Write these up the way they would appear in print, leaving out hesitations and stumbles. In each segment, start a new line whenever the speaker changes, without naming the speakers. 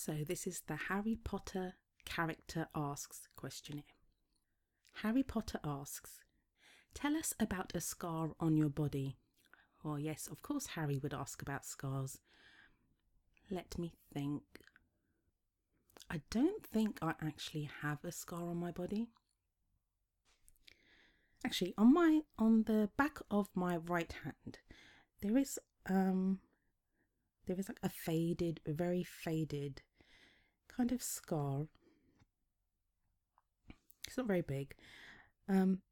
So this is the Harry Potter Character Asks questionnaire. Harry Potter asks, tell us about a scar on your body. Well, yes, of course Harry would ask about scars. Let me think. I don't think I actually have a scar on my body. Actually, on the back of my right hand, there is like a very faded kind of scar. It's not very big. And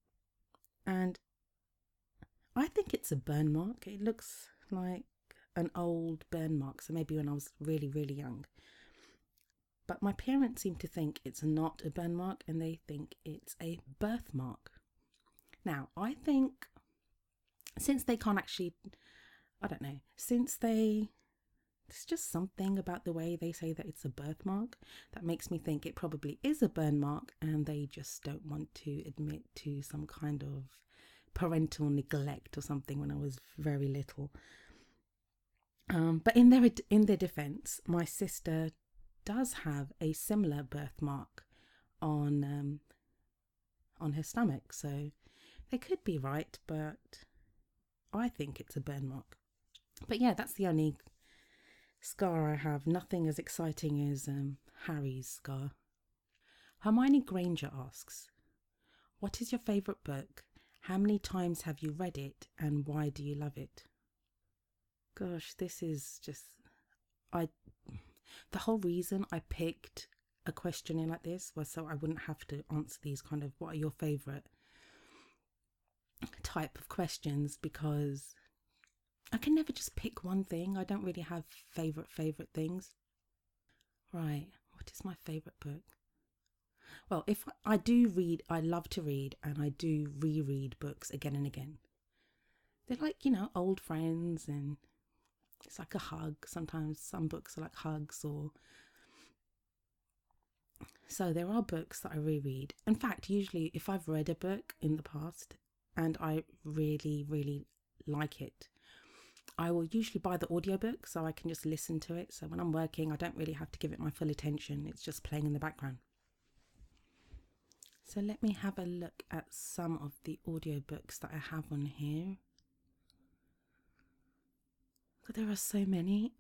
I think it's a burn mark. It looks like an old burn mark, so maybe when I was really, really young. But my parents seem to think it's not a burn mark and they think it's a birthmark. Now, I think since they can't actually, I don't know, there's just something about the way they say that it's a birthmark that makes me think it probably is a burn mark and they just don't want to admit to some kind of parental neglect or something when I was very little. But in their defense, my sister does have a similar birthmark on her stomach, so they could be right, but I think it's a burn mark. But yeah, that's the only scar I have. Nothing as exciting as Harry's scar. Hermione Granger asks, what is your favourite book? How many times have you read it and why do you love it? Gosh, this is just... The whole reason I picked a questionnaire like this was so I wouldn't have to answer these kind of what are your favourite type of questions, because I can never just pick one thing. I don't really have favourite things. Right, what is my favourite book? Well, if I do read, I love to read and I do reread books again and again. They're like, old friends, and it's like a hug. Sometimes some books are like hugs, or so there are books that I reread. In fact, usually if I've read a book in the past and I really, really like it, I will usually buy the audiobook so I can just listen to it. So when I'm working, I don't really have to give it my full attention. It's just playing in the background. So let me have a look at some of the audiobooks that I have on here. God, there are so many.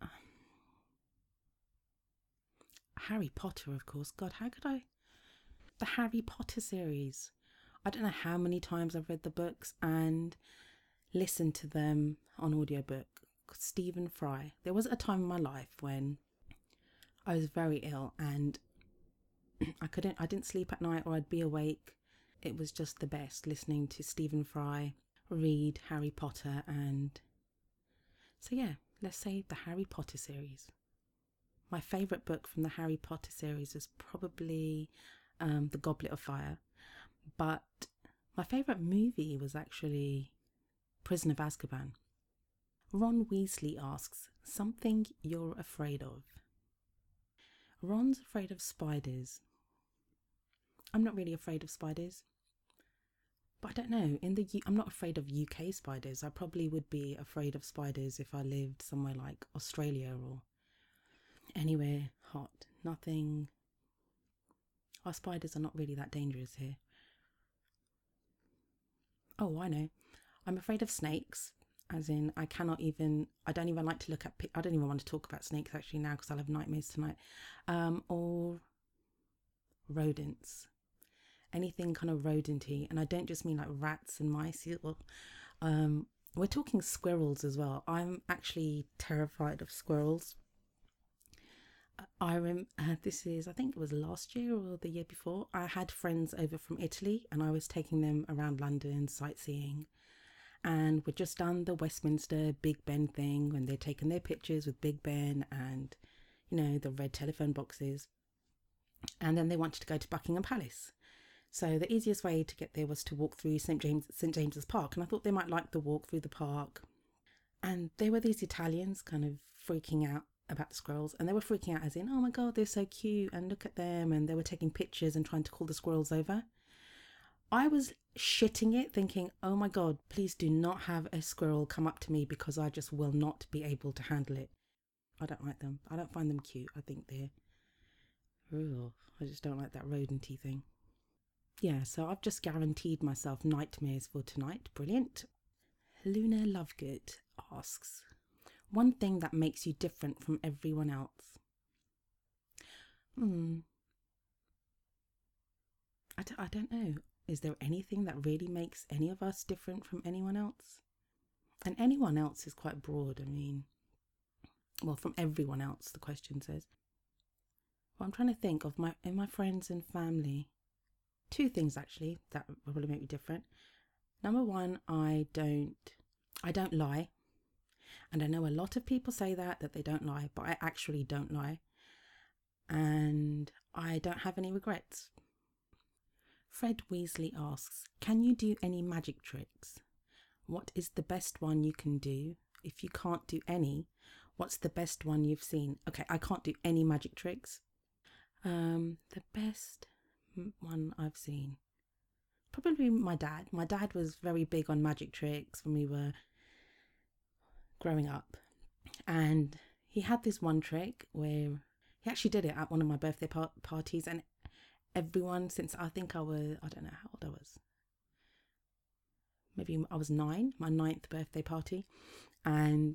Harry Potter, of course. God, how could I? The Harry Potter series. I don't know how many times I've read the books and listened to them on audiobook. Stephen Fry. There was a time in my life when I was very ill and I didn't sleep at night, or I'd be awake. It was just the best listening to Stephen Fry read Harry Potter. And so yeah, let's say the Harry Potter series. My favourite book from the Harry Potter series is probably The Goblet of Fire. But my favourite movie was actually Prisoner of Azkaban. Ron Weasley asks, something you're afraid of. Ron's afraid of spiders. I'm not really afraid of spiders. But I don't know, I'm not afraid of UK spiders. I probably would be afraid of spiders if I lived somewhere like Australia or anywhere hot. Nothing. Our spiders are not really that dangerous here. Oh, I know. I'm afraid of snakes, as in I don't even like to look at, I don't even want to talk about snakes actually now because I'll have nightmares tonight. Or rodents. Anything kind of rodenty, and I don't just mean like rats and mice. We're talking squirrels as well. I'm actually terrified of squirrels. I think it was last year or the year before. I had friends over from Italy and I was taking them around London sightseeing, and we'd just done the Westminster Big Ben thing when they're taking their pictures with Big Ben and the red telephone boxes, and then they wanted to go to Buckingham Palace. So the easiest way to get there was to walk through St James's Park, and I thought they might like the walk through the park. And there were these Italians kind of freaking out about the squirrels, and they were freaking out as in, oh my god, they're so cute and look at them, and they were taking pictures and trying to call the squirrels over. I was shitting it, thinking, oh my god, please do not have a squirrel come up to me because I just will not be able to handle it. I don't like them. I don't find them cute. I think they're Ugh, I just don't like that rodenty thing. Yeah, so I've just guaranteed myself nightmares for tonight. Brilliant. Luna Lovegood asks, one thing that makes you different from everyone else. I don't know. Is there anything that really makes any of us different from anyone else? And anyone else is quite broad. I mean, well, from everyone else, the question says. Well, I'm trying to think of my friends and family. Two things actually that would probably make me different. Number one, I don't lie. And I know a lot of people say that they don't lie, but I actually don't lie. And I don't have any regrets. Fred Weasley asks, can you do any magic tricks? What is the best one you can do? If you can't do any, what's the best one you've seen? Okay, I can't do any magic tricks. The best one I've seen, probably my dad. My dad was very big on magic tricks when we were growing up. And he had this one trick where he actually did it at one of my birthday parties, and everyone, since I don't know how old I was. Maybe I was 9, my 9th birthday party. And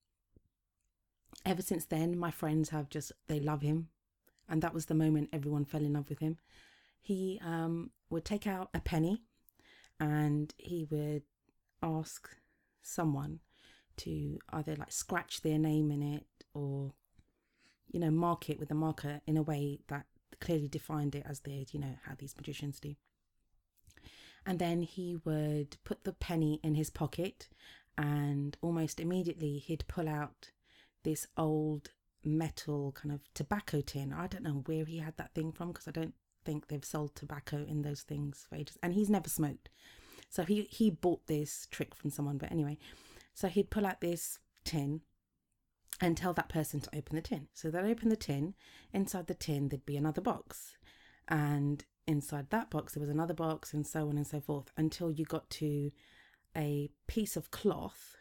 ever since then, my friends they love him. And that was the moment everyone fell in love with him. He would take out a penny and he would ask someone to either like scratch their name in it or, mark it with a marker in a way that clearly defined it as theirs, how these magicians do. And then he would put the penny in his pocket and almost immediately he'd pull out this old metal kind of tobacco tin. I don't know where he had that thing from because I don't think they've sold tobacco in those things for ages. And he's never smoked. So he bought this trick from someone. But anyway, so he'd pull out this tin and tell that person to open the tin. So they'd open the tin. Inside the tin, there'd be another box. And inside that box, there was another box and so on and so forth until you got to a piece of cloth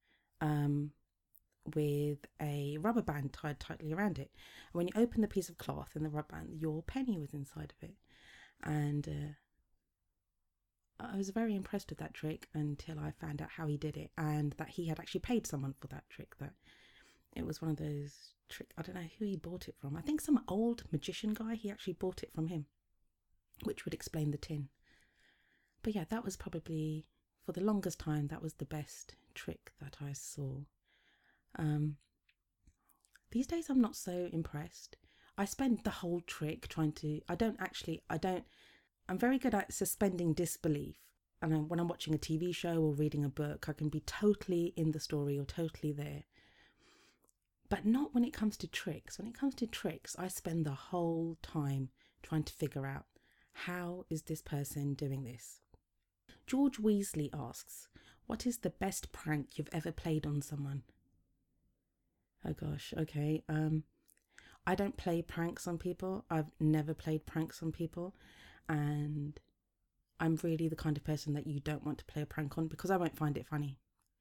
with a rubber band tied tightly around it. And when you open the piece of cloth and the rubber band, your penny was inside of it. And I was very impressed with that trick until I found out how he did it and that he had actually paid someone for that trick. That it was one of those tricks. I don't know who he bought it from. I think some old magician guy, he actually bought it from him, which would explain the tin. But yeah, that was probably, for the longest time, that was the best trick that I saw. These days I'm not so impressed. I spend the whole trick I'm very good at suspending disbelief. And when I'm watching a TV show or reading a book, I can be totally in the story or totally there. But not when it comes to tricks. When it comes to tricks, I spend the whole time trying to figure out, how is this person doing this? George Weasley asks, what is the best prank you've ever played on someone? Oh gosh, okay. I don't play pranks on people. I've never played pranks on people. And I'm really the kind of person that you don't want to play a prank on because I won't find it funny.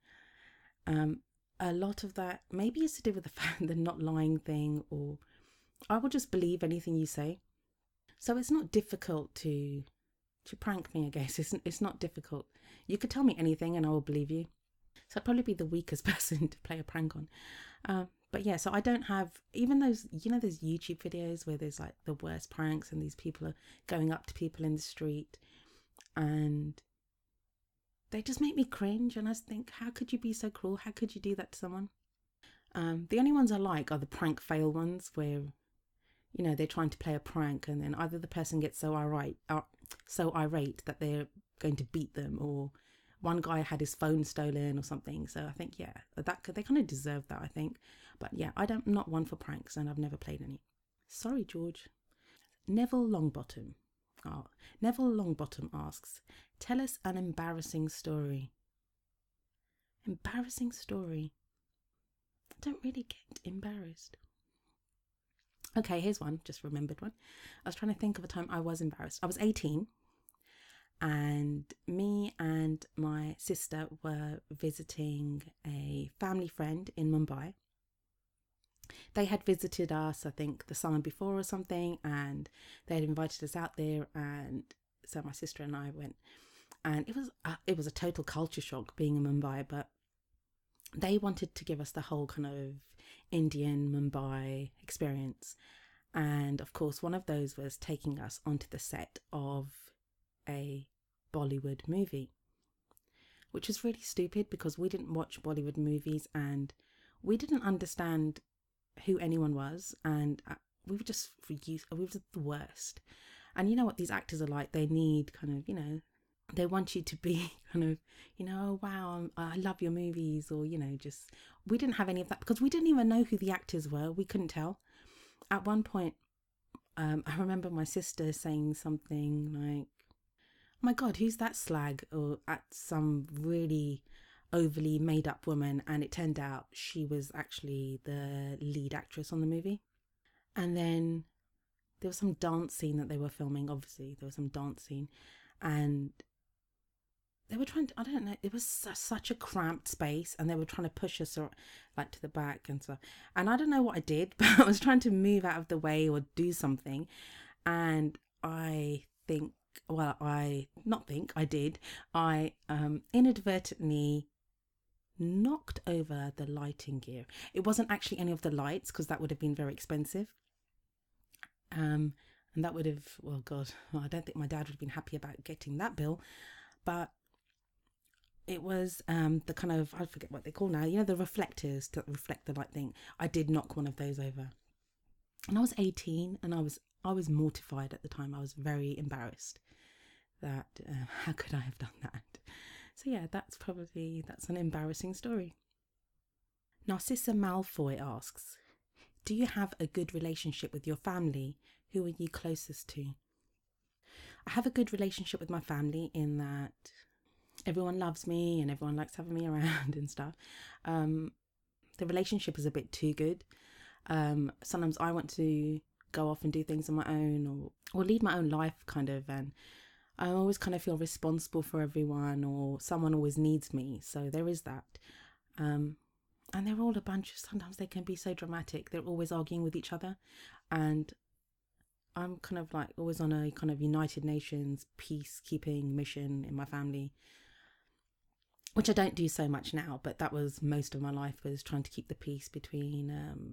A lot of that maybe is to do with the fact the not lying thing, or I will just believe anything you say. So it's not difficult to prank me, I guess. It's not difficult. You could tell me anything and I will believe you. So I'd probably be the weakest person to play a prank on. But yeah, so I don't have, even those, those YouTube videos where there's like the worst pranks and these people are going up to people in the street and they just make me cringe. And I just think, how could you be so cruel? How could you do that to someone? The only ones I like are the prank fail ones where, they're trying to play a prank and then either the person gets so irate that they're going to beat them, or one guy had his phone stolen or something. So I think, yeah, they kind of deserve that, I think. But yeah, I'm not one for pranks and I've never played any. Sorry, George. Neville Longbottom asks, tell us an embarrassing story. Embarrassing story. I don't really get embarrassed. Okay, here's one. Just remembered one. I was trying to think of a time I was embarrassed. I was 18 and me and my sister were visiting a family friend in Mumbai. They had visited us, I think, the summer before or something, and they had invited us out there. And so my sister and I went, and it was a total culture shock being in Mumbai. But they wanted to give us the whole kind of Indian Mumbai experience, and of course, one of those was taking us onto the set of a Bollywood movie, which was really stupid because we didn't watch Bollywood movies and we didn't understand who anyone was, and we were just we were just the worst. And you know what these actors are like? They need kind of, they want you to be kind of, oh wow, I love your movies, or just we didn't have any of that because we didn't even know who the actors were. We couldn't tell. At one point, I remember my sister saying something like, "Oh my God, who's that slag?" or at some really overly made up woman, and it turned out she was actually the lead actress on the movie. And then there was some dance scene that they were filming. Obviously, there was some dance scene, and they were trying to, I don't know, it was such a cramped space, and they were trying to push us like to the back and stuff. And I don't know what I did, but I was trying to move out of the way or do something. And I think, well, I not think I did. I inadvertently knocked over the lighting gear. It wasn't actually any of the lights because that would have been very expensive. And that would have, well, God, I don't think my dad would have been happy about getting that bill. But it was the kind of, I forget what they call now, the reflectors that reflect the light thing. I did knock one of those over. And I was 18 and I was mortified at the time. I was very embarrassed that how could I have done that? So yeah, that's an embarrassing story. Narcissa Malfoy asks, do you have a good relationship with your family? Who are you closest to? I have a good relationship with my family in that everyone loves me and everyone likes having me around and stuff. The relationship is a bit too good. Sometimes I want to go off and do things on my own or lead my own life kind of, and I always kind of feel responsible for everyone, or someone always needs me. So there is that. And they're all a bunch, sometimes they can be so dramatic. They're always arguing with each other. And I'm kind of like always on a kind of United Nations peacekeeping mission in my family, which I don't do so much now, but that was most of my life, was trying to keep the peace between,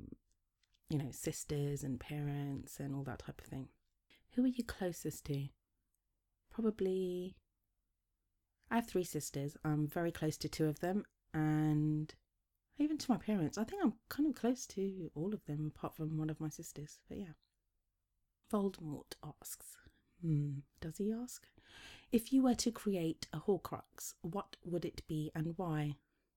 sisters and parents and all that type of thing. Who are you closest to? Probably, I have 3 sisters. I'm very close to 2 of them, and even to my parents. I think I'm kind of close to all of them, apart from one of my sisters. But yeah. Voldemort asks, does he ask? If you were to create a Horcrux, what would it be and why?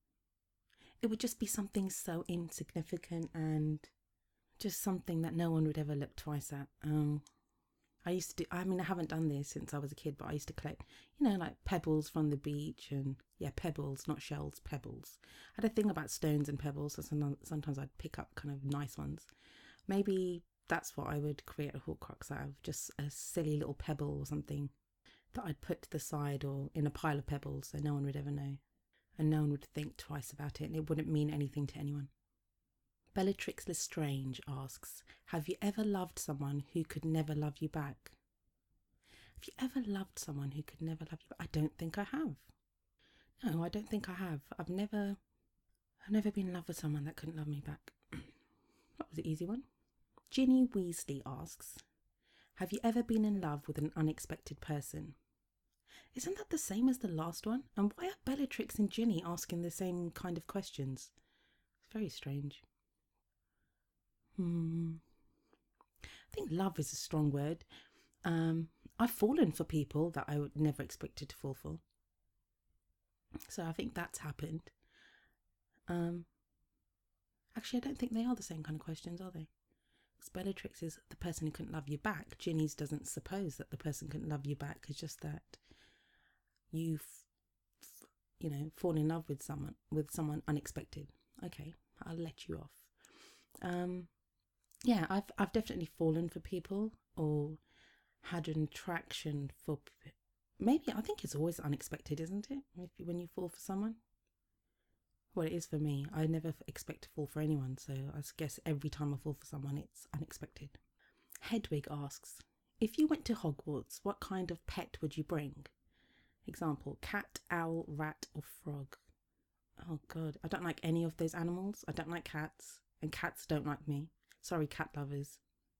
It would just be something so insignificant and just something that no one would ever look twice at. I used to do, I haven't done this since I was a kid, but I used to collect, like pebbles from the beach, and pebbles, not shells, pebbles. I had a thing about stones and pebbles, so sometimes I'd pick up kind of nice ones. Maybe that's what I would create a Horcrux out of, just a silly little pebble or something that I'd put to the side or in a pile of pebbles so no one would ever know, and no one would think twice about it, and it wouldn't mean anything to anyone. Bellatrix Lestrange asks, have you ever loved someone who could never love you back? Have you ever loved someone who could never love you back? I don't think I have. No, I don't think I have. I've never been in love with someone that couldn't love me back. That was an easy one. Ginny Weasley asks, have you ever been in love with an unexpected person? Isn't that the same as the last one? And why are Bellatrix and Ginny asking the same kind of questions? It's very strange. I think love is a strong word. I've fallen for people that I would never expected to fall for. So I think that's happened. Actually, I don't think they are the same kind of questions, are they? Because Bellatrix is the person who couldn't love you back. Ginny's doesn't suppose that the person couldn't love you back. It's just that you, fall in love with someone unexpected. Okay, I'll let you off. Yeah, I've definitely fallen for people or had an attraction for. Maybe I think it's always unexpected, isn't it? When you fall for someone. Well, it is for me. I never expect to fall for anyone, so I guess every time I fall for someone, it's unexpected. Hedwig asks, if you went to Hogwarts, what kind of pet would you bring? Example, cat, owl, rat, or frog. Oh God, I don't like any of those animals. I don't like cats, and cats don't like me. Sorry, cat lovers.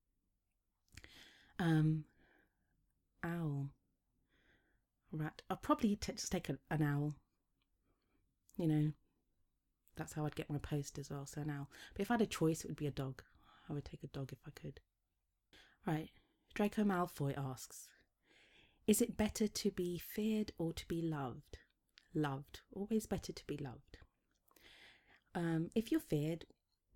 Owl, rat. I'll probably just take an owl. You know, that's how I'd get my post as well. So an owl. But if I had a choice, it would be a dog. I would take a dog if I could. Right. Draco Malfoy asks, is it better to be feared or to be loved? Loved. Always better to be loved. If you're feared,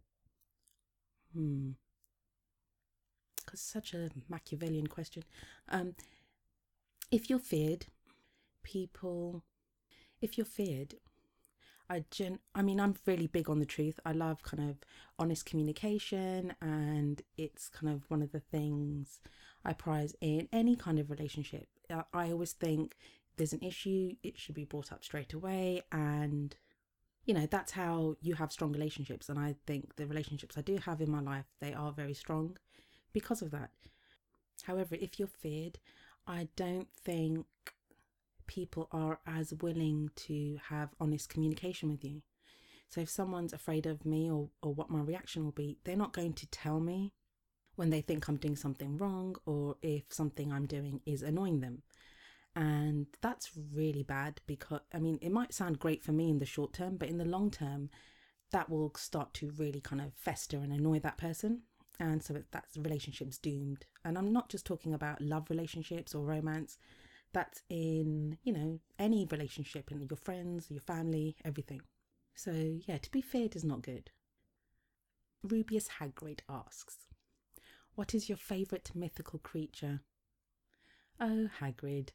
because such a Machiavellian question. If you're feared, if you're feared, I'm really big on the truth. I love kind of honest communication, and it's kind of one of the things I prize in any kind of relationship. I always think if there's an issue, it should be brought up straight away, and that's how you have strong relationships. And I think the relationships I do have in my life, they are very strong because of that. However, if you're feared, I don't think people are as willing to have honest communication with you. So if someone's afraid of me or what my reaction will be, they're not going to tell me when they think I'm doing something wrong, or if something I'm doing is annoying them. And that's really bad, because it might sound great for me in the short term, but in the long term, that will start to really kind of fester and annoy that person. And so that relationship's doomed. And I'm not just talking about love relationships or romance. That's in, any relationship, in your friends, your family, everything. So yeah, to be feared is not good. Rubius Hagrid asks, what is your favourite mythical creature? Oh, Hagrid.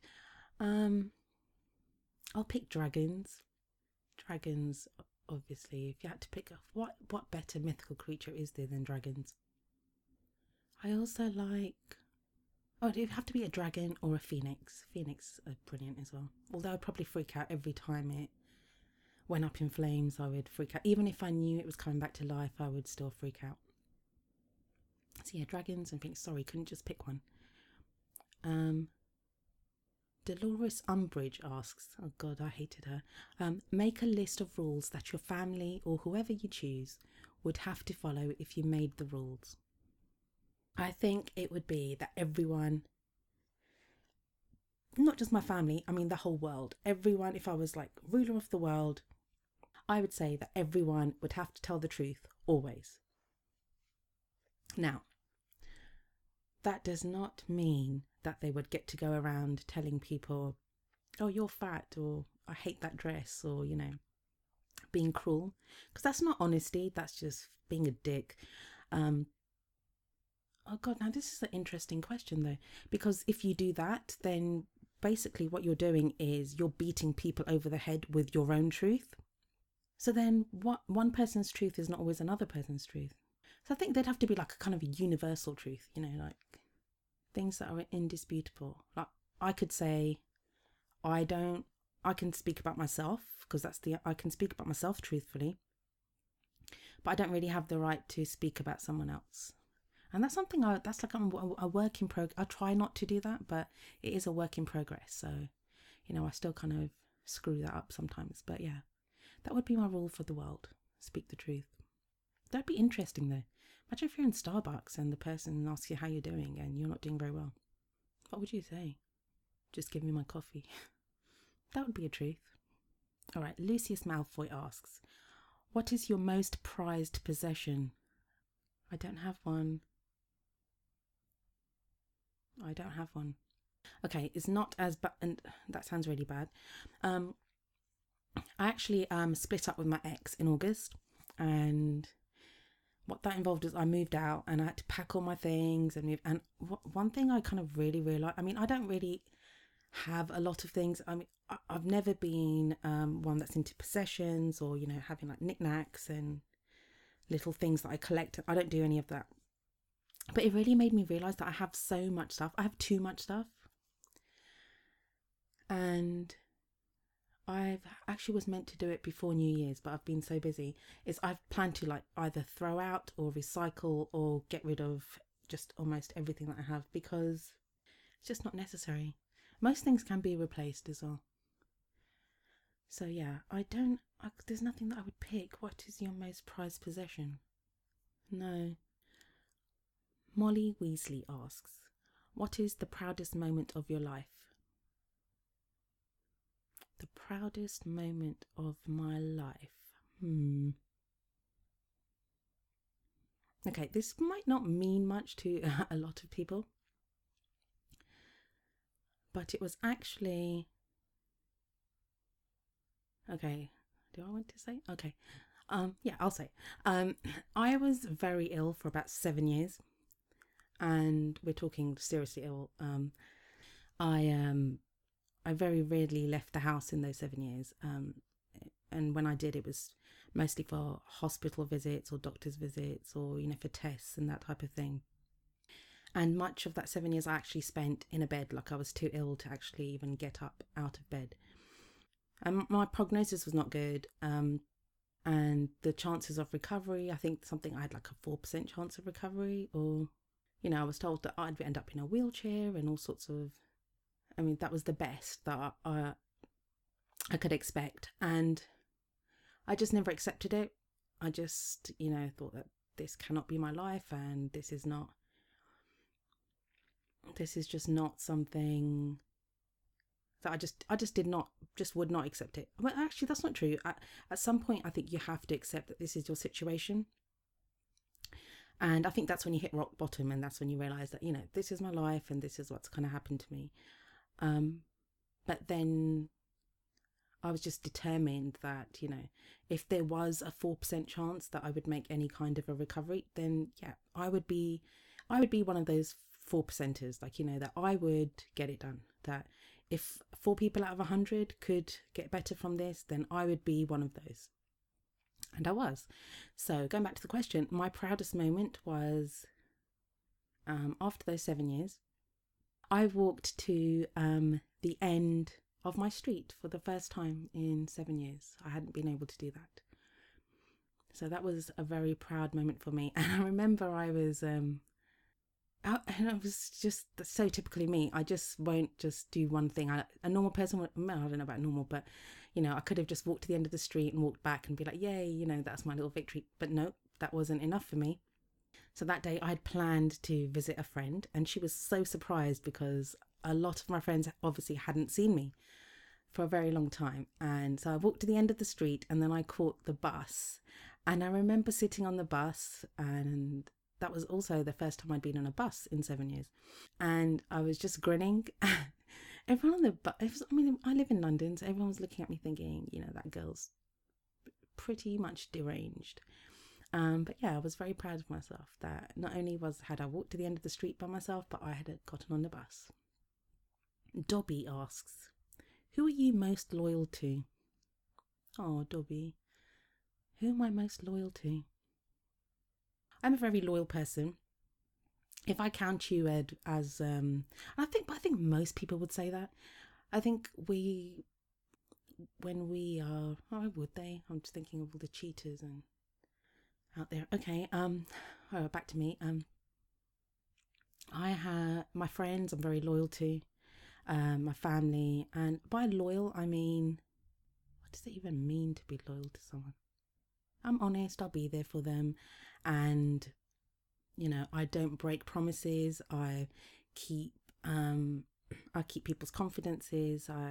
I'll pick dragons. Dragons, obviously. If you had to pick what better mythical creature is there than dragons? I also like... Oh, it'd have to be a dragon or a phoenix. Phoenix are brilliant as well. Although I'd probably freak out every time it went up in flames. I would freak out. Even if I knew it was coming back to life, I would still freak out. So yeah, dragons and phoenix. Sorry, couldn't just pick one. Dolores Umbridge asks, oh God, I hated her. Make a list of rules that your family or whoever you choose would have to follow if you made the rules. I think it would be that everyone, not just my family, the whole world, everyone, if I was like ruler of the world, I would say that everyone would have to tell the truth always. Now, that does not mean that they would get to go around telling people, oh, you're fat, or I hate that dress, or, being cruel, because that's not honesty, that's just being a dick. Oh God, now this is an interesting question though, because if you do that, then basically what you're doing is you're beating people over the head with your own truth. So then what one person's truth is not always another person's truth. So I think there'd have to be like a kind of a universal truth, like things that are indisputable. Like I could say, I can speak about myself, because I can speak about myself truthfully, but I don't really have the right to speak about someone else. And that's something that's like a work in progress. I try not to do that, but it is a work in progress. So, I still kind of screw that up sometimes. But yeah, that would be my rule for the world. Speak the truth. That'd be interesting though. Imagine if you're in Starbucks and the person asks you how you're doing and you're not doing very well. What would you say? Just give me my coffee. That would be a truth. All right, Lucius Malfoy asks, what is your most prized possession? I don't have one. Okay, it's not as bad, and that sounds really bad. I actually split up with my ex in August, and what that involved is I moved out and I had to pack all my things and move. And one thing I kind of really realized, I don't really have a lot of things. I've never been one that's into possessions or, having like knickknacks and little things that I collect. I don't do any of that. But it really made me realize that I have so much stuff. I have too much stuff. And I've actually was meant to do it before New Year's, but I've been so busy. Is I've planned to like either throw out or recycle or get rid of just almost everything that I have because it's just not necessary. Most things can be replaced as well. So yeah, there's nothing that I would pick. What is your most prized possession? No. Molly Weasley asks, what is the proudest moment of your life? The proudest moment of my life. Okay, this might not mean much to a lot of people, but it was actually. Okay, do I want to say? Okay. Yeah, I'll say. I was very ill for about 7 years, and we're talking seriously ill. I very rarely left the house in those 7 years. And when I did, it was mostly for hospital visits or doctor's visits or, for tests and that type of thing. And much of that 7 years I actually spent in a bed, like I was too ill to actually even get up out of bed. And my prognosis was not good. And the chances of recovery, I think I had like a 4% chance of recovery, or, I was told that I'd end up in a wheelchair and all sorts of, that was the best that I could expect. And I just never accepted it. I just, thought that this cannot be my life, and this is just not something that I just would not accept it. But actually, that's not true. At some point, I think you have to accept that this is your situation. And I think that's when you hit rock bottom, and that's when you realize that, this is my life and this is what's kind of happened to me. But then I was just determined that, if there was a 4% chance that I would make any kind of a recovery, then yeah, I would be one of those 4%ers, like, that I would get it done. That if 4 people out of 100 could get better from this, then I would be one of those. And I was. So going back to the question, my proudest moment was after those 7 years, I walked to the end of my street for the first time in 7 years. I hadn't been able to do that. So that was a very proud moment for me. And I remember I was, and it was just so typically me. I just won't just do one thing. A normal person would, I don't know about normal, but, I could have just walked to the end of the street and walked back and be like, yay, that's my little victory. But no, that wasn't enough for me. So that day I had planned to visit a friend, and she was so surprised because a lot of my friends obviously hadn't seen me for a very long time. And so I walked to the end of the street, and then I caught the bus. And I remember sitting on the bus, and that was also the first time I'd been on a bus in 7 years. And I was just grinning. Everyone on the bus, I live in London, so everyone was looking at me thinking, that girl's pretty much deranged. But yeah, I was very proud of myself that not only had I walked to the end of the street by myself, but I had gotten on the bus. Dobby asks, who are you most loyal to? Oh, Dobby. Who am I most loyal to? I'm a very loyal person. If I count you, Ed, as I think most people would say that. I think when we are, oh, would they? I'm just thinking of all the cheaters and out there. Okay, back to me. I have my friends I'm very loyal to, my family, and by loyal I mean, what does it even mean to be loyal to someone? I'm honest, I'll be there for them, and I don't break promises. I keep people's confidences. So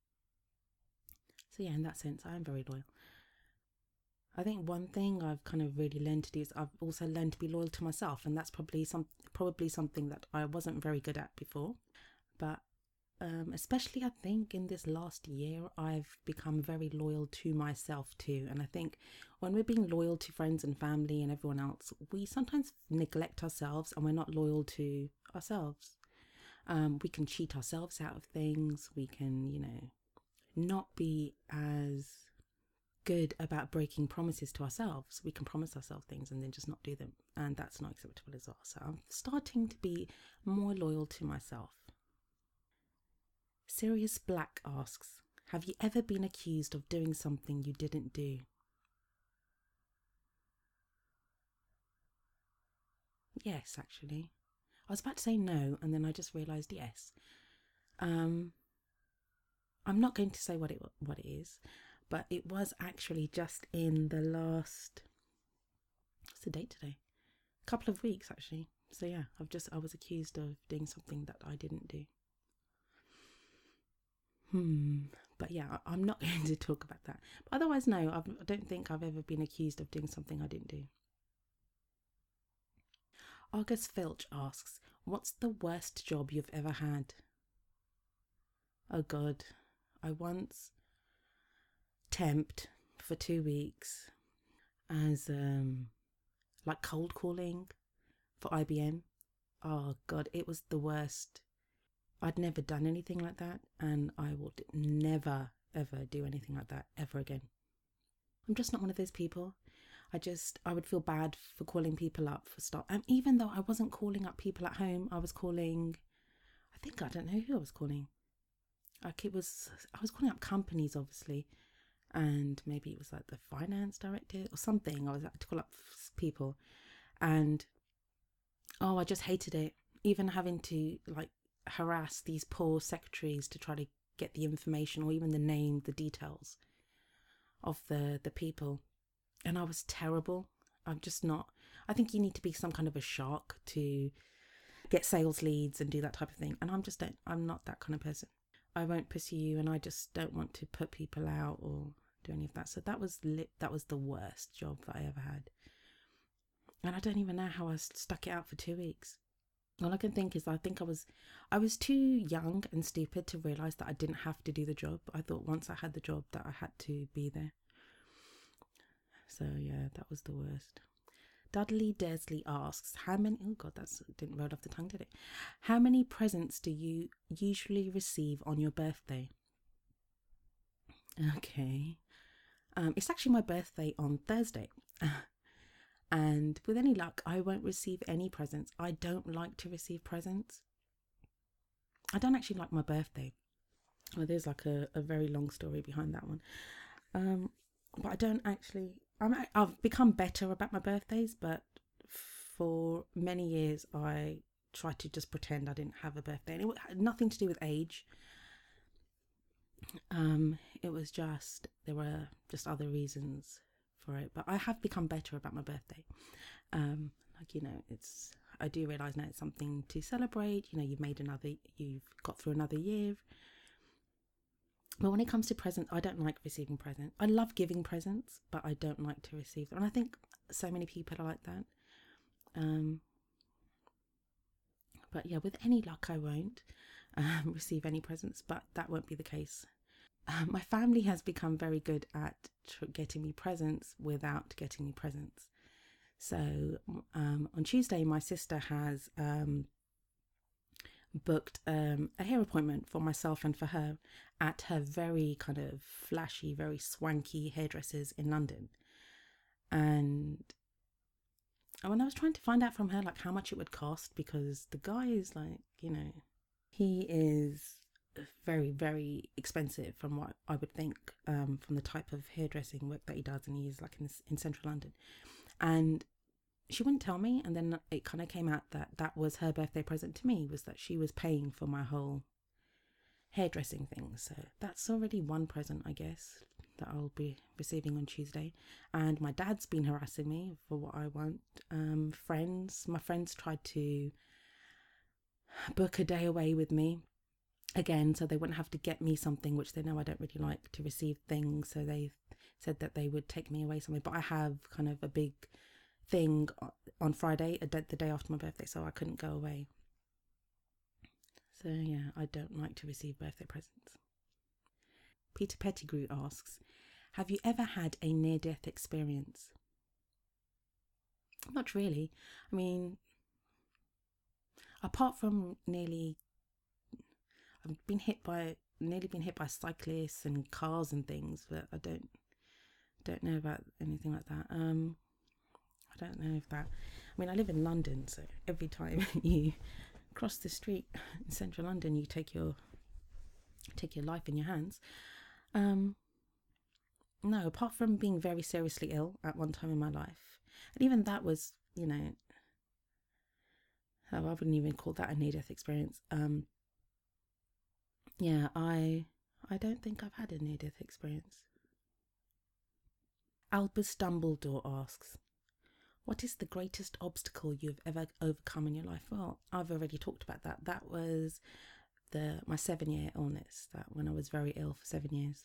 yeah, in that sense I am very loyal. I think one thing I've kind of really learned to do is I've also learned to be loyal to myself, and that's probably something that I wasn't very good at before. But especially I think in this last year, I've become very loyal to myself too. And I think when we're being loyal to friends and family and everyone else, we sometimes neglect ourselves and we're not loyal to ourselves. We can cheat ourselves out of things. We can, not be as good about breaking promises to ourselves. We can promise ourselves things and then just not do them, and that's not acceptable as well. So I'm starting to be more loyal to myself. Sirius Black asks, Have you ever been accused of doing something you didn't do? Yes, actually. I was about to say no, and then I just realised yes. Um, I'm not going to say what it is, but it was actually just in the last, what's the date today? A couple of weeks actually. So yeah, I was accused of doing something that I didn't do. But yeah, I'm not going to talk about that. But otherwise, no, I don't think I've ever been accused of doing something I didn't do. August Filch asks, what's the worst job you've ever had? Oh God, I once temped for 2 weeks as like cold calling for IBM. Oh God, it was the worst. I'd never done anything like that, and I would never ever do anything like that ever again. I'm just not one of those people. I would feel bad for calling people up for stuff. And even though I wasn't calling up people at home, I was calling, I don't know who I was calling. I was calling up companies, obviously. And maybe it was like the finance director or something. I was had to call up people. And oh, I just hated it. Even having to like harass these poor secretaries to try to get the information or even the name, the details of the people. And I was terrible. I'm just not. I think you need to be some kind of a shark to get sales leads and do that type of thing. And I'm not that kind of person. I won't pursue you, and I just don't want to put people out or do any of that. So that was the worst job that I ever had. And I don't even know how I stuck it out for 2 weeks. All I can think is I was too young and stupid to realise that I didn't have to do the job. I thought once I had the job that I had to be there. So yeah, that was the worst. Dudley Desley asks, how many, oh God, that didn't roll off the tongue, did it? How many presents do you usually receive on your birthday? Okay. It's actually my birthday on Thursday. And with any luck, I won't receive any presents. I don't like to receive presents. I don't actually like my birthday. Well, there's like a very long story behind that one. But I don't actually. I've become better about my birthdays, but for many years I tried to just pretend I didn't have a birthday, and it had nothing to do with age. It was just there were just other reasons for it, but I have become better about my birthday. Like it's I do realize now it's something to celebrate. You've got through another year. But when it comes to presents, I don't like receiving presents. I love giving presents, but I don't like to receive them. And I think so many people are like that. But yeah, with any luck, I won't receive any presents, but that won't be the case. My family has become very good at getting me presents without getting me presents. So on Tuesday, my sister has booked a hair appointment for myself and for her at her very kind of flashy, very swanky hairdressers in London. And when I was trying to find out from her like how much it would cost, because the guy is like, he is very, very expensive from what I would think, from the type of hairdressing work that he does, and he's like in central London. And she wouldn't tell me, and then it kind of came out that was her birthday present to me, was that she was paying for my whole hairdressing thing. So that's already one present, I guess, that I'll be receiving on Tuesday. And my dad's been harassing me for what I want. My friends tried to book a day away with me again, so they wouldn't have to get me something, which they know I don't really like to receive things. So they said that they would take me away somewhere, but I have kind of a big thing on Friday, the day after my birthday, so I couldn't go away. So yeah, I don't like to receive birthday presents. Peter Pettigrew asks, have you ever had a near-death experience? Not really. I mean, apart from nearly been hit by cyclists and cars and things, but I don't know about anything like that. I don't know if that. I mean, I live in London, so every time you cross the street in central London, you take your life in your hands. Um, no, apart from being very seriously ill at one time in my life, and even that was, I wouldn't even call that a near-death experience. Yeah, I don't think I've had a near-death experience. Albus Dumbledore asks, what is the greatest obstacle you've ever overcome in your life? Well, I've already talked about that. That was my 7-year illness. That when I was very ill for 7 years.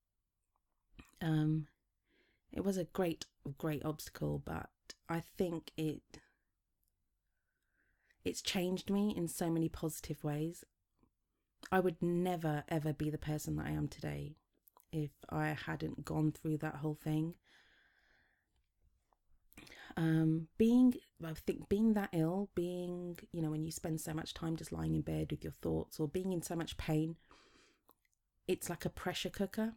It was a great obstacle, but I think it's changed me in so many positive ways. I would never ever be the person that I am today if I hadn't gone through that whole thing. I think being that ill, when you spend so much time just lying in bed with your thoughts or being in so much pain, it's like a pressure cooker,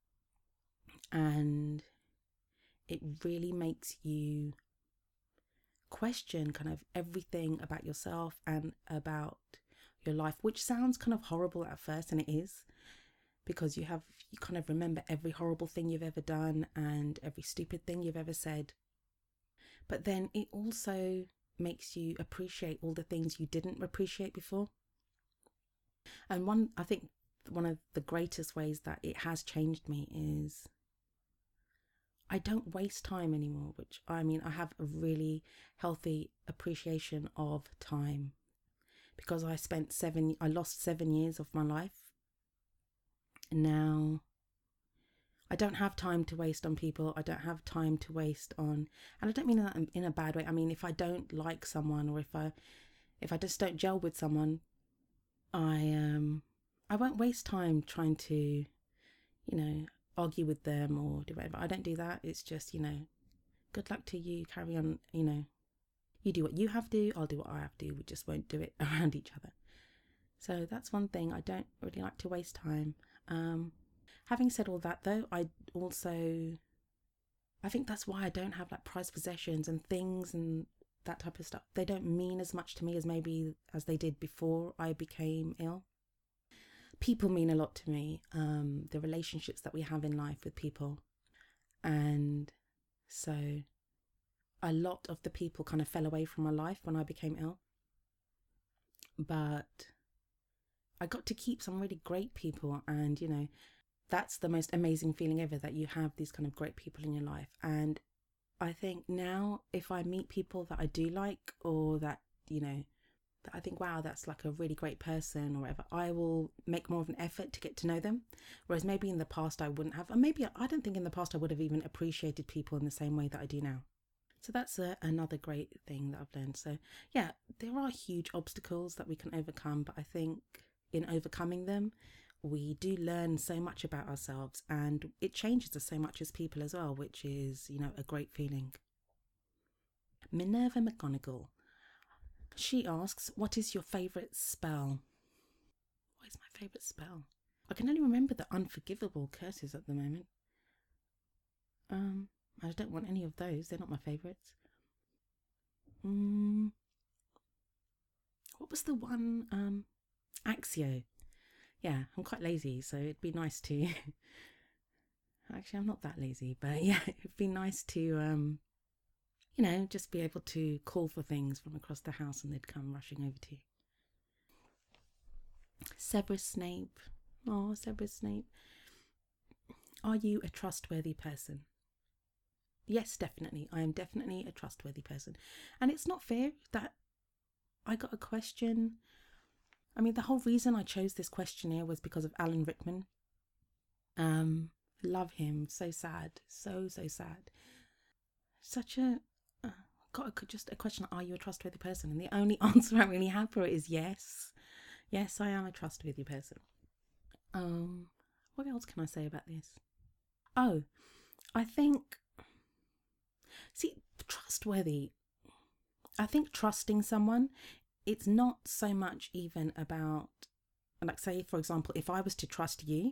and it really makes you question kind of everything about yourself and about your life, which sounds kind of horrible at first, and it is, because you kind of remember every horrible thing you've ever done and every stupid thing you've ever said. But then it also makes you appreciate all the things you didn't appreciate before. And I think one of the greatest ways that it has changed me is I don't waste time anymore, which I have a really healthy appreciation of time, because I lost 7 years of my life. And now I don't have time to waste on people. I don't have time to waste on, and I don't mean that in a bad way. I mean, if I don't like someone, or if I just don't gel with someone, I won't waste time trying to, argue with them or do whatever. I don't do that. It's just, good luck to you. Carry on. You do what you have to do. I'll do what I have to do. We just won't do it around each other. So that's one thing. I don't really like to waste time. Having said all that, though, I think that's why I don't have like prized possessions and things and that type of stuff. They don't mean as much to me as maybe as they did before I became ill. People mean a lot to me, the relationships that we have in life with people. And so a lot of the people kind of fell away from my life when I became ill. But I got to keep some really great people, and that's the most amazing feeling ever, that you have these kind of great people in your life. And I think now if I meet people that I do like, or that that I think, wow, that's like a really great person or whatever, I will make more of an effort to get to know them. Whereas maybe in the past I wouldn't have, and maybe I don't think in the past I would have even appreciated people in the same way that I do now. So that's another great thing that I've learned. So yeah, there are huge obstacles that we can overcome, but I think in overcoming them, we do learn so much about ourselves, and it changes us so much as people as well, which is, a great feeling. Minerva McGonagall, she asks, what is your favourite spell? What is my favourite spell? I can only remember the unforgivable curses at the moment. I don't want any of those. They're not my favourites. What was the one? Accio. Yeah, I'm quite lazy, so it'd be nice to. Actually, I'm not that lazy, but yeah, it'd be nice to, just be able to call for things from across the house and they'd come rushing over to you. Severus Snape. Oh, Severus Snape. Are you a trustworthy person? Yes, definitely. I am definitely a trustworthy person. And it's not fair that I got a question. I mean, the whole reason I chose this questionnaire was because of Alan Rickman. Love him. So sad. So sad. Such a... just a question, are you a trustworthy person? And the only answer I really have for it is yes. Yes, I am a trustworthy person. What else can I say about this? Oh, I think... See, trustworthy. I think trusting someone, it's not so much even about, like, say, for example, if I was to trust you,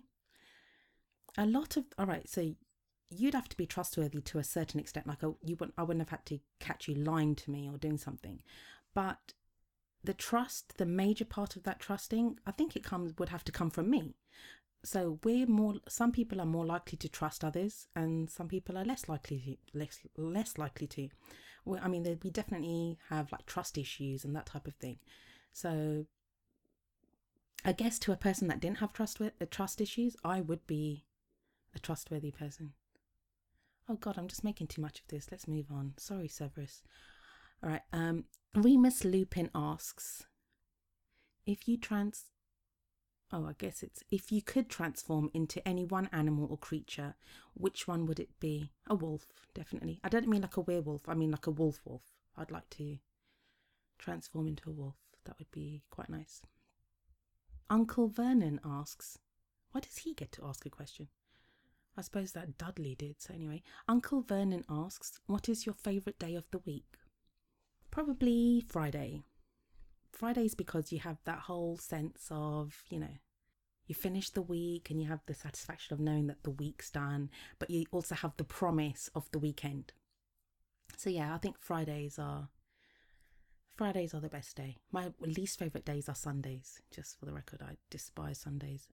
all right, so you'd have to be trustworthy to a certain extent. Like, I wouldn't have had to catch you lying to me or doing something. But the major part of that trusting, I think would have to come from me. So some people are more likely to trust others, and some people are less likely to. I mean, we definitely have like trust issues and that type of thing. So I guess to a person that didn't have trust issues, I would be a trustworthy person. Oh God, I'm just making too much of this. Let's move on. Sorry, Severus. All right. Remus Lupin asks, if you trans oh, I guess it's if you could transform into any one animal or creature, which one would it be? A wolf, definitely. I don't mean like a werewolf, I mean like a wolf. I'd like to transform into a wolf. That would be quite nice. Uncle Vernon asks, why does he get to ask a question? I suppose that Dudley did. So anyway, Uncle Vernon asks, what is your favourite day of the week? Probably Friday. Fridays, because you have that whole sense of, you finish the week and you have the satisfaction of knowing that the week's done, but you also have the promise of the weekend. So yeah, I think Fridays are the best day. My least favourite days are Sundays. Just for the record, I despise Sundays.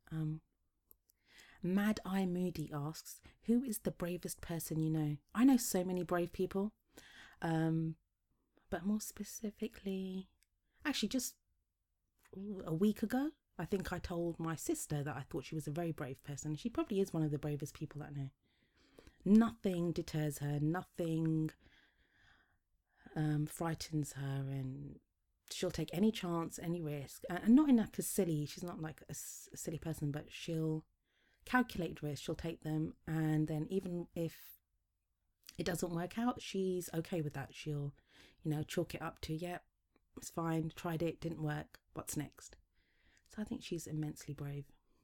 Mad Eye Moody asks, who is the bravest person you know? I know so many brave people. But more specifically, actually just a week ago, I think I told my sister that I thought she was a very brave person. She probably is one of the bravest people that I know. Nothing deters her, nothing frightens her, and she'll take any chance, any risk. And not in like a silly, she's not like a silly person, but she'll calculate risks, she'll take them. And then even if it doesn't work out, she's okay with that. She'll, chalk it up to, yeah, it's fine, tried it, didn't work, what's next? So I think she's immensely brave.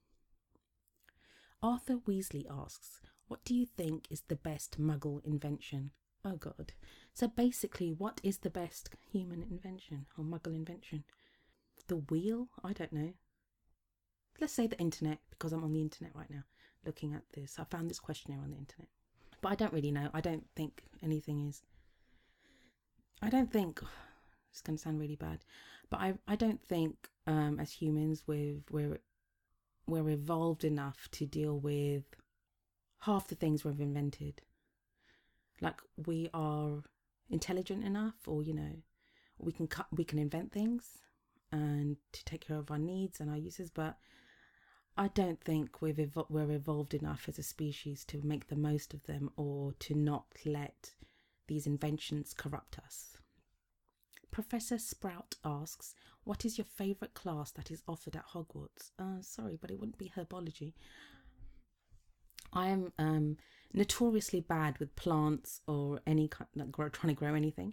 Arthur Weasley asks, what do you think is the best Muggle invention? Oh God. So basically, what is the best human invention or Muggle invention? The wheel? I don't know. Let's say the internet, because I'm on the internet right now looking at this. I found this questionnaire on the internet. But I don't really know. I don't think anything is. I don't think, it's going to sound really bad, but I don't think as humans we're evolved enough to deal with half the things we've invented. Like, we are intelligent enough, or we can invent things and to take care of our needs and our uses, but I don't think we're evolved enough as a species to make the most of them, or to not let these inventions corrupt us. Professor Sprout asks, what is your favourite class that is offered at Hogwarts? Sorry, but it wouldn't be herbology. I am notoriously bad with plants or any kind, like trying to grow anything.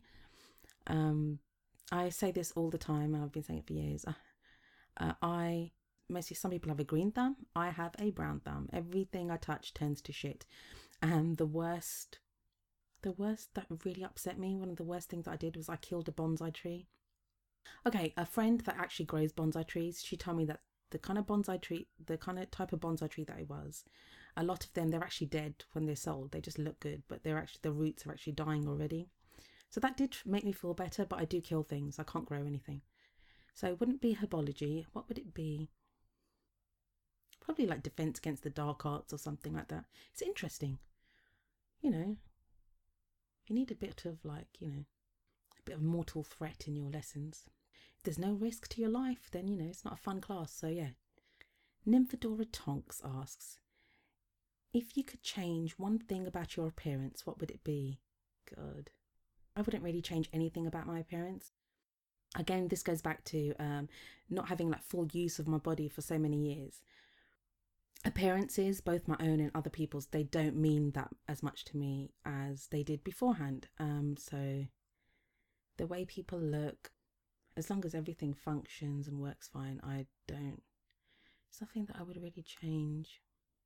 I say this all the time, and I've been saying it for years. Mostly, some people have a green thumb. I have a brown thumb. Everything I touch turns to shit. And the worst that really upset me, one of the worst things that I did was I killed a bonsai tree. Okay, a friend that actually grows bonsai trees, she told me that the kind of type of bonsai tree that it was, a lot of them, they're actually dead when they're sold. They just look good, but the roots are actually dying already. So that did make me feel better, but I do kill things. I can't grow anything. So it wouldn't be herbology. What would it be? Probably like defense against the dark arts or something like that. It's interesting. You need a bit of a bit of mortal threat in your lessons. If there's no risk to your life, then, it's not a fun class. So yeah. Nymphadora Tonks asks, if you could change one thing about your appearance, what would it be? God. I wouldn't really change anything about my appearance. Again, this goes back to not having like full use of my body for so many years. Appearances, both my own and other people's, they don't mean that as much to me as they did beforehand. So the way people look, as long as everything functions and works fine, I don't. Something that I would really change.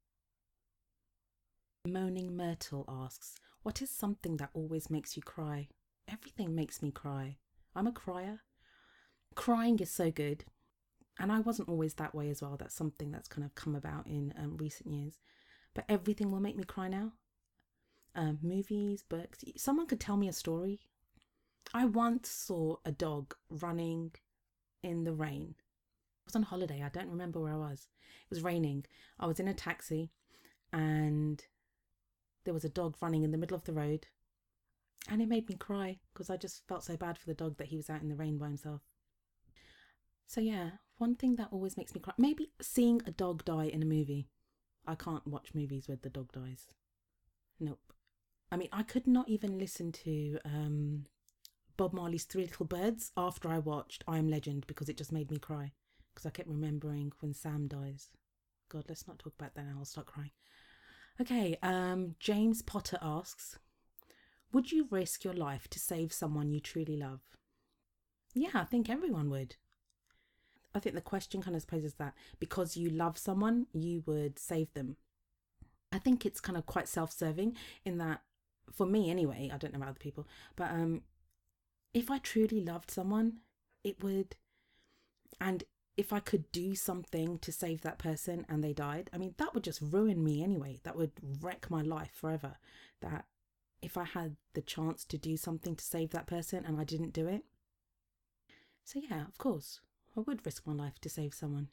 Moaning Myrtle asks, what is something that always makes you cry? Everything makes me cry. I'm a crier. Crying is so good. And I wasn't always that way as well. That's something that's kind of come about in recent years. But everything will make me cry now. Movies, books. Someone could tell me a story. I once saw a dog running in the rain. was on holiday. I don't remember where I was. It was raining. I was in a taxi and there was a dog running in the middle of the road, and it made me cry because I just felt so bad for the dog that he was out in the rain by himself. So yeah, one thing that always makes me cry, maybe seeing a dog die in a movie. I can't watch movies where the dog dies. Nope. I mean, I could not even listen to Bob Marley's Three Little Birds after I watched I Am Legend because it just made me cry. Because I kept remembering when Sam dies. God, let's not talk about that now. I'll start crying. Okay, James Potter asks, would you risk your life to save someone you truly love? Yeah, I think everyone would. I think the question kind of poses that because you love someone, you would save them. I think it's kind of quite self-serving in that, for me anyway, I don't know about other people, but if I truly loved someone, it would, and if I could do something to save that person and they died, I mean, that would just ruin me anyway. That would wreck my life forever. That if I had the chance to do something to save that person and I didn't do it. So yeah, of course, I would risk my life to save someone.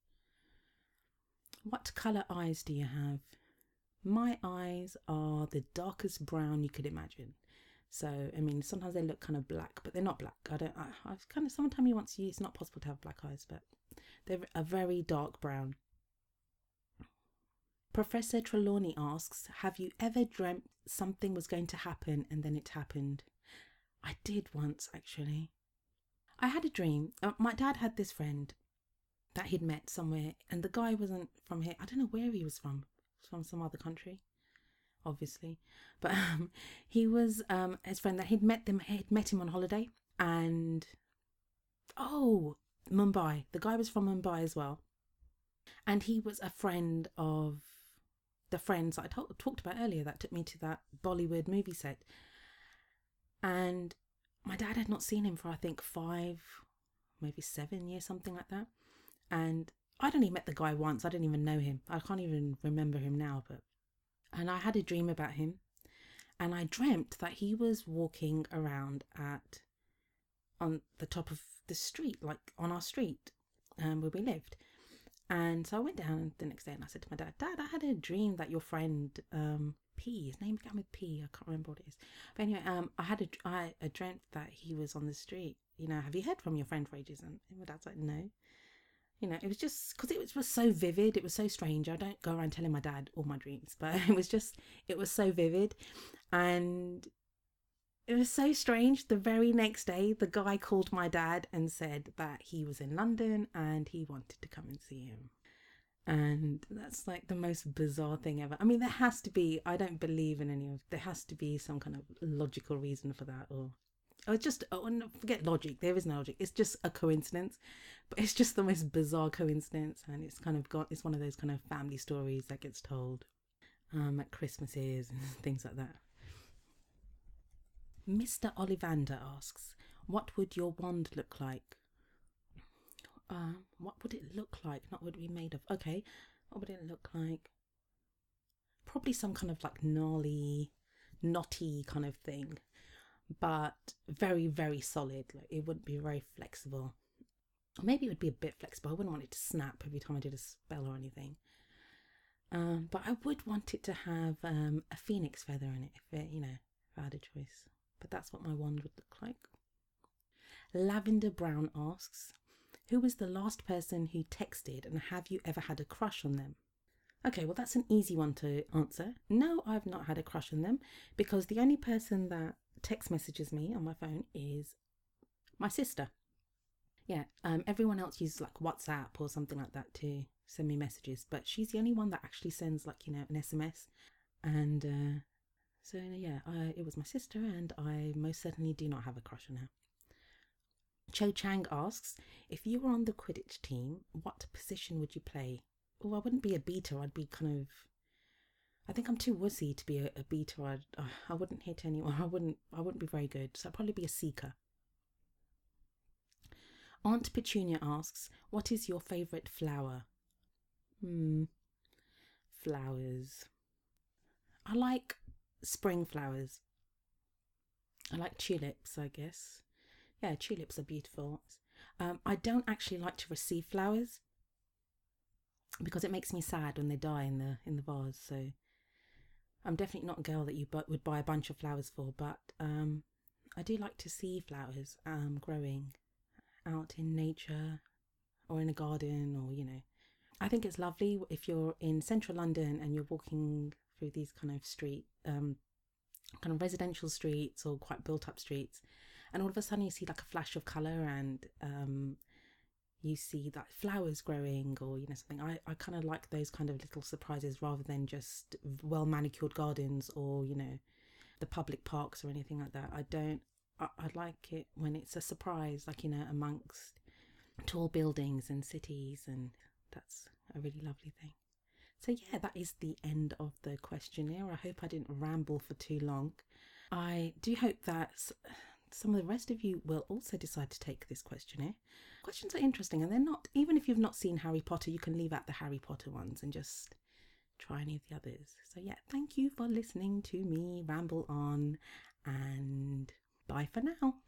What colour eyes do you have? My eyes are the darkest brown you could imagine. So, I mean, sometimes they look kind of black, but they're not black. I've kind of, sometimes you want to use, it's not possible to have black eyes, but they're a very dark brown. Professor Trelawney asks, have you ever dreamt something was going to happen and then it happened? I did once, actually. I had a dream. My dad had this friend that he'd met somewhere, and the guy wasn't from here. I don't know where he was from. He was from some other country, obviously. But he was his friend that he'd met him on holiday, and Mumbai. The guy was from Mumbai as well, and he was a friend of the friends I talked about earlier that took me to that Bollywood movie set. And my dad had not seen him for I think 5, maybe 7 years, something like that. And I'd only met the guy once. I didn't even know him. I can't even remember him now. And I had a dream about him, and I dreamt that he was walking around on the top of the street, like on our street, where we lived. And so I went down the next day and I said to my dad, Dad, I had a dream that your friend P, his name began with P, I can't remember what it is. But anyway, I dreamt that he was on the street. You know, have you heard from your friend for ages? And my dad's like, no. You know, it was just because it was so vivid. It was so strange. I don't go around telling my dad all my dreams, but it was so vivid. And it was so strange. The very next day, the guy called my dad and said that he was in London and he wanted to come and see him. And that's like the most bizarre thing ever. I mean, there has to be, I don't believe in there has to be some kind of logical reason for that, or forget logic. There is no logic. It's just a coincidence, but it's just the most bizarre coincidence. And it's it's one of those kind of family stories that gets told at Christmases and things like that. Mr. Ollivander asks, what would your wand look like? What would it look like? Not what it be made of. Okay, what would it look like? Probably some kind of like gnarly, knotty kind of thing, but very, very solid. Like it wouldn't be very flexible. Or maybe it would be a bit flexible. I wouldn't want it to snap every time I did a spell or anything. But I would want it to have a phoenix feather in it if I had a choice. But that's what my wand would look like. Lavender Brown asks, who was the last person who texted and have you ever had a crush on them? Okay, well, that's an easy one to answer. No, I've not had a crush on them because the only person that text messages me on my phone is my sister. Yeah, everyone else uses like WhatsApp or something like that to send me messages, but she's the only one that actually sends like, an SMS. And so, yeah, it was my sister, and I most certainly do not have a crush on her. Cho Chang asks, if you were on the Quidditch team, what position would you play? Oh, I wouldn't be a beater. I'd be I think I'm too wussy to be a beater. I wouldn't hit anyone. I wouldn't be very good. So I'd probably be a seeker. Aunt Petunia asks, what is your favourite flower? Flowers. I like spring flowers. I like tulips, I guess. Yeah, tulips are beautiful. I don't actually like to receive flowers because it makes me sad when they die in the vase. So I'm definitely not a girl that you would buy a bunch of flowers for, but I do like to see flowers growing out in nature or in a garden, or I think it's lovely if you're in central London and you're walking through these kind of kind of residential streets or quite built up streets, and all of a sudden you see like a flash of colour, and you see that flowers growing, or something. I kind of like those kind of little surprises rather than just well manicured gardens, or the public parks or anything like that. I like it when it's a surprise, like amongst tall buildings and cities, and that's a really lovely thing. So yeah, that is the end of the questionnaire. I hope I didn't ramble for too long. I do hope that some of the rest of you will also decide to take this questionnaire. Questions are interesting, and they're not, even if you've not seen Harry Potter, you can leave out the Harry Potter ones and just try any of the others. So yeah, thank you for listening to me ramble on, and bye for now.